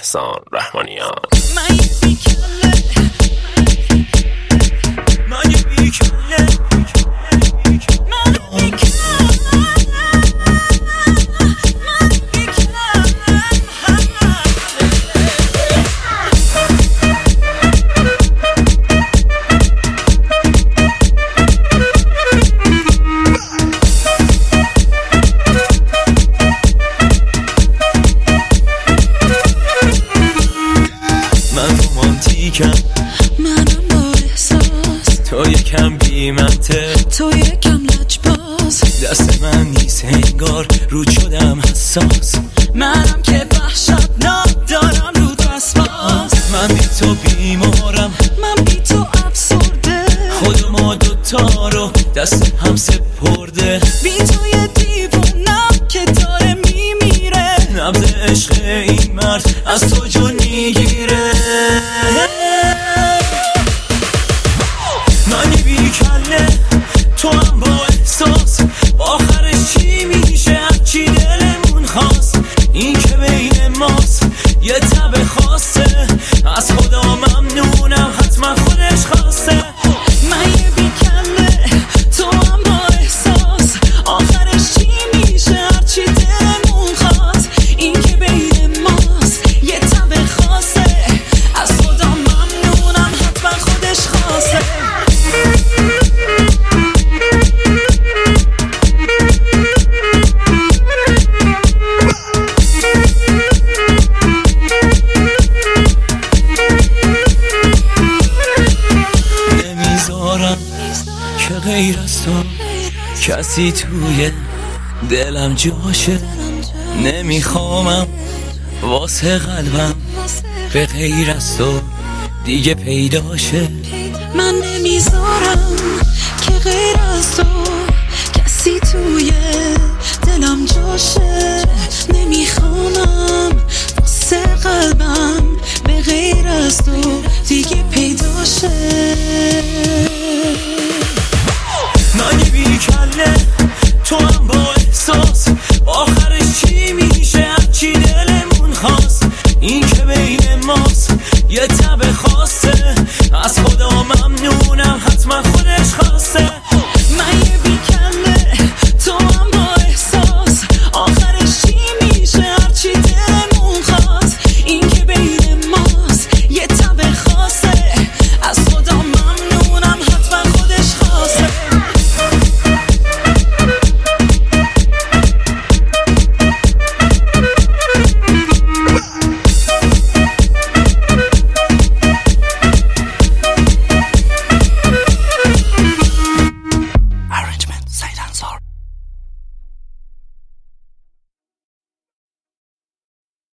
احسان رحمانیان. منم با احساس، تو یکم بی‌منطق، تو یکم لجباز، دست من نیست انگار رود شدم حساس. منم که وحشتناک دارم رو وسواس. من بی تو بیمارم، من بی تو افسرده، خود ما دوتا رو دست هم سپرده. بی تو یه دیوونم که داره میمیره، نبض عشق این مرد از تو جون میگیره. منی بی کله، تو هم با احساس، آخرش چی میشه هرچی دلمون خواست. این که بین ماست یه تب خاصه، از خدا ممنونم حتما خودش خواسته. من یه بی کله، تو هم با احساس، آخرش چی میشه هرچی دلمون خواست. این که بین ماست یه تب خاصه، از خدا ممنونم حتما خودش خواسته. نمیذارم که غیر از تو کسی توی دلم جاشه. نمیخوامم واسه قلبم به غیر از تو دیگه پیداشه. من نمیذارم که غیر از تو کسی توی دلم جاشه. نمیخوامم